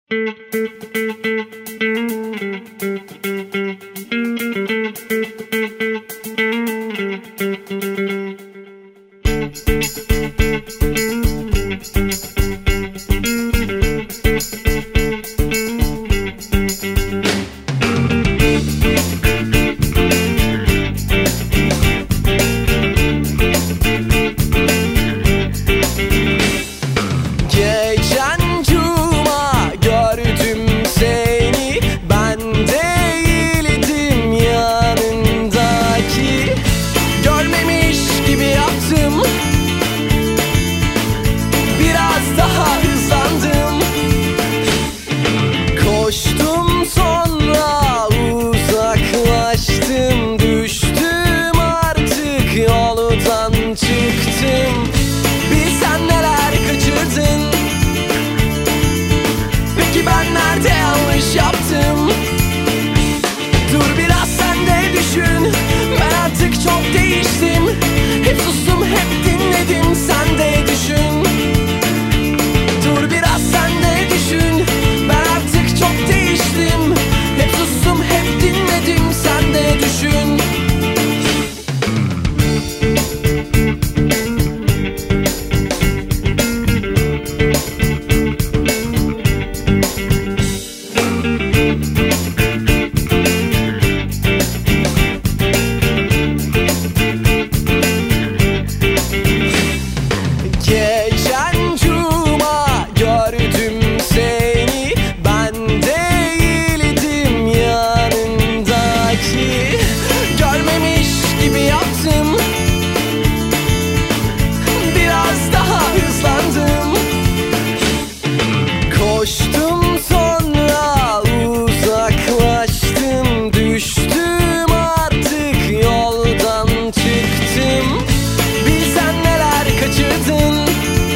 Geçen cuma gördüm seni, ben değildim yanındaki. Görmemiş gibi yaptım, biraz daha hızlandım. Koştum sonra uzaklaştım, düştüm artık yoldan çıktım. Bilsen neler kaçırdın, peki ben nerede yanlış yaptım? Dur biraz sen de düşün, ben artık çok değiştim. Hep sustum, hep dinledim, sen de düşün. Dur biraz sen de düşün, ben artık çok değiştim. Hep sustum, hep dinledim, sen de düşün. Geçen cuma gördüm seni, ben değildim yanındaki. Görmemiş gibi yaptım, biraz daha hızlandım. Koştum sonra uzaklaştım, düştüm artık yoldan çıktım. Bilsen neler kaçırdın,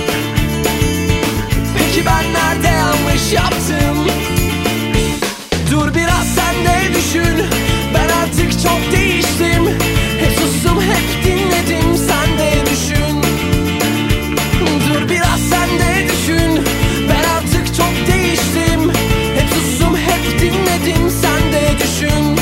peki ben nerede yanlış yaptım? Dur biraz sen de düşün, ben artık çok değiştim. Hep sustum, hep dinledim, sen de düşün. Dur biraz sen de düşün, ben artık çok değiştim. Hep sustum, hep dinledim, sen de düşün.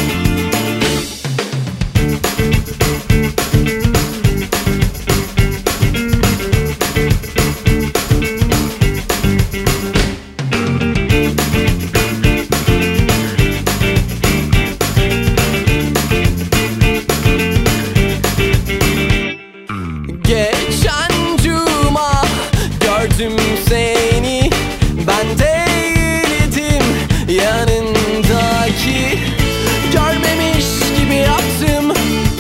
Geçen cuma gördüm seni, ben değildim yanındaki. Görmemiş gibi yaptım,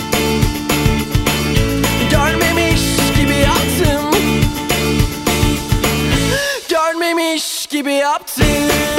görmemiş gibi yaptım, görmemiş gibi yaptım.